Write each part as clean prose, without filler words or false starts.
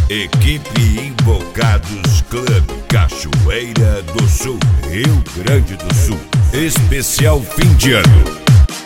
Equipe Invocados Club Cachoeira do Sul, Rio Grande do Sul. Especial fim de ano.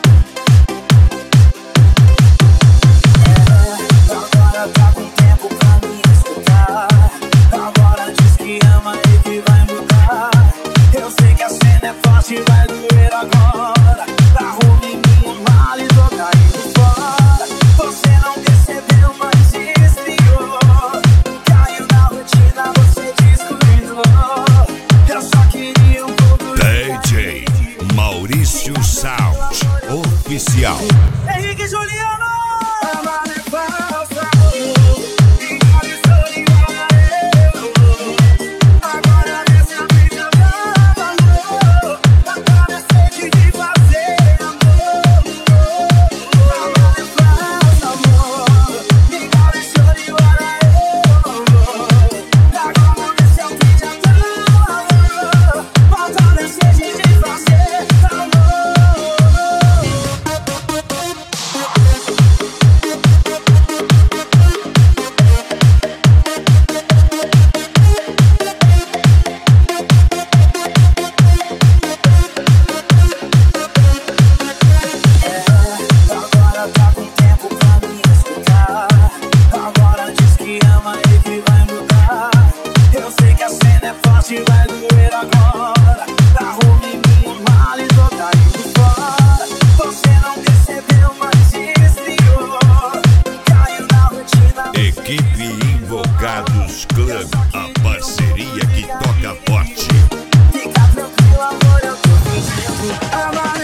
Agora tá com tempo pra me escutar. Agora diz que ama e que vai mudar. Eu sei que a cena é forte, vai doer agora. Arrume minha mala e tô caindo fora. Você não percebeu, mas esfriou. Caiu na rotina, você descuidou. Eu só queria um pouco DJ Maurício Sound Oficial. Henrique Juliano. Vai doer agora. Arrume minha mala e tô caindo fora. Você não percebeu, mas esfriou. Caiu na rotina. Equipe Invocados Club, a parceria que toca forte. Fica tranquilo, amor, eu tô fingindo.